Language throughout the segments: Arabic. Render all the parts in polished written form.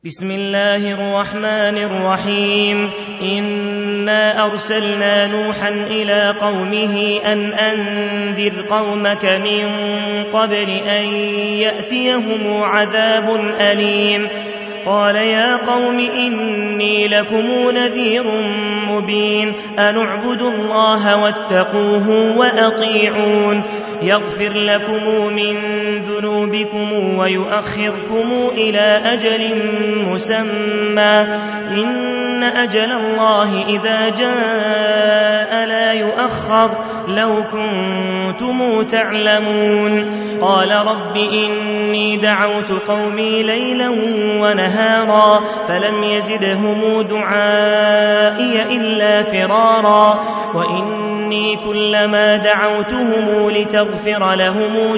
بسم الله الرحمن الرحيم. إنا أرسلنا نوحا إلى قومه أن أنذر قومك من قبل أن يأتيهم عذاب أليم. قال يا قوم إني لكم نذير مبين. أن اعبدوا الله واتقوه وأطيعون يغفر لكم من ذنوبكم ويؤخركم إلى أجل مسمى إن أجل الله إذا جاء لا يؤخر لو كنتم تعلمون. قال رب إني دعوت قومي ليلا ونهارا فلم يزدهم دعائي إلا فرارا وإني كلما دعوتهم لتغفر لهم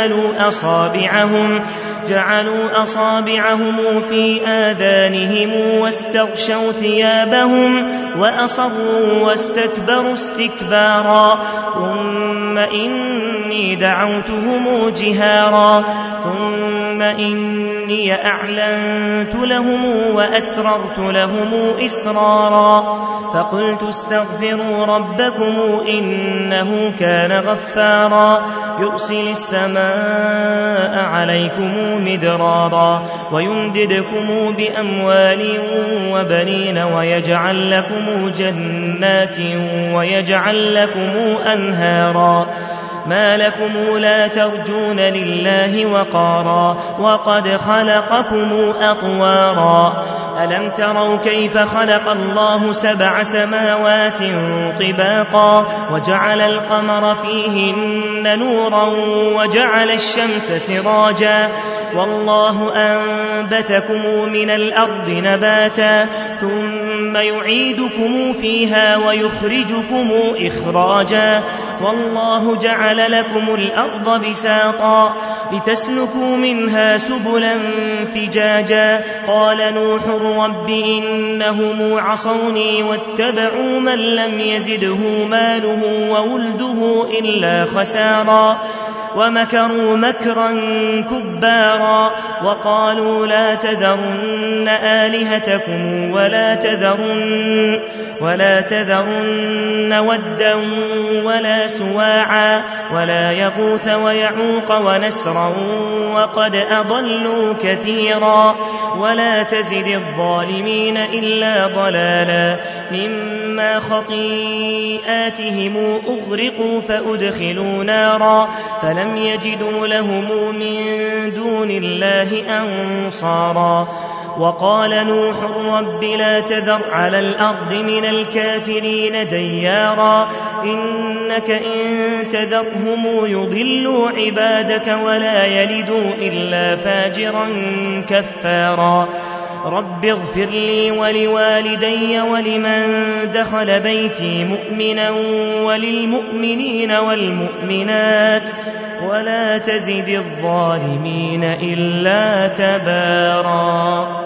جعلوا أصابعهم في آذانهم واستغشوا ثيابهم وأصروا واستكبروا استكبارا ثم إني دعوتهم جهارا ثم إني أعلنت لهم وأسررت لهم إسرارا فقلت استغفروا ربكم إنه كان غفارا يرسل السماء عليكم مدرارا ويمددكم بأموال وبنين ويجعل لكم جنات ويجعل لكم أنهارا ما لكم لا ترجون لله وقارا وقد خلقكم أطوارا. ألم تروا كيف خلق الله 7 سماوات طباقا وجعل القمر فيهن نورا وجعل الشمس سراجا والله أنبتكم من الأرض نباتا ثم يعيدكم فيها ويخرجكم إخراجا والله جعل لكم الأرض بساطا لتسلكوا منها سبلا فجاجا. قال نوح رب إنهم عصوني واتبعوا من لم يزده ماله وولده إلا خسارا ومكروا مكرا كبارا وقالوا لا تذرن آلهتكم ولا تذرن ودا ولا سواعا ولا يغوث ويعوق ونسرا وقد أضلوا كثيرا ولا تزد الظالمين إلا ضلالا. مما خطيئاتهم أغرقوا فأدخلوا نارا فلم يجدوا لهم من دون الله أنصارا. وقال نوح رب لا تذر على الأرض من الكافرين ديارا إنك إن تذرهم يضلوا عبادك ولا يلدوا إلا فاجرا كفارا. رب اغفر لي ولوالدي ولمن دخل بيتي مؤمنا وللمؤمنين والمؤمنات ولا تزد الظالمين إلا تبارا.